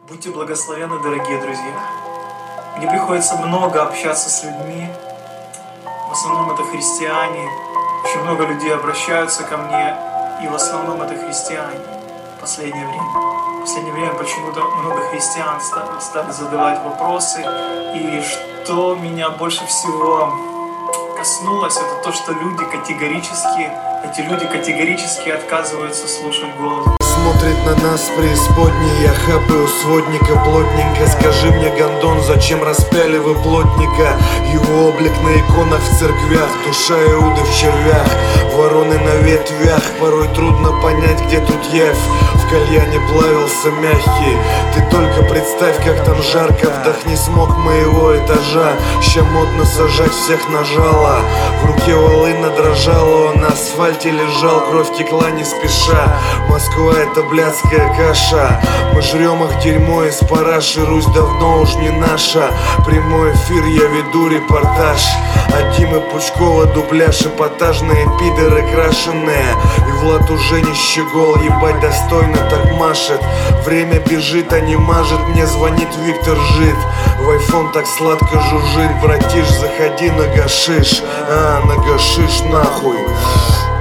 Будьте благословенны, дорогие друзья. Мне приходится много общаться с людьми. В основном это христиане. Очень много людей обращаются ко мне, и в основном это христиане в последнее время. В последнее время почему-то много христиан стали задавать вопросы. И что меня больше всего коснулось, это то, что эти люди категорически отказываются слушать голос. Смотрит на нас преисподней, я хапаю сводника плотненько. Скажи мне, гондон, зачем распяли вы плотника? Его облик на иконах в церквях, душа Иуды в червях, вороны на ветвях. Порой трудно понять, где тут явь. В кальяне плавился мягкий. Ты только представь, как там жарко. Вдохни смог моего этажа. Ща модно сажать всех на жало. В руке волына дрожала, он на асфальте лежал, кровь текла не спеша. Москва — это блядская каша. Мы жрем их дерьмо из параши. Русь давно уж не наша. Прямой эфир, я веду репортаж. От Димы Пучкова дубляж. Эпатажные пидоры крашеные. И Влад уже не щегол, ебать достойно так машет. Время бежит, а не мажет. Мне звонит Виктор Жид. В айфон так сладко жужжит. Братиш, заходи на гашиш. На гашиш нахуй.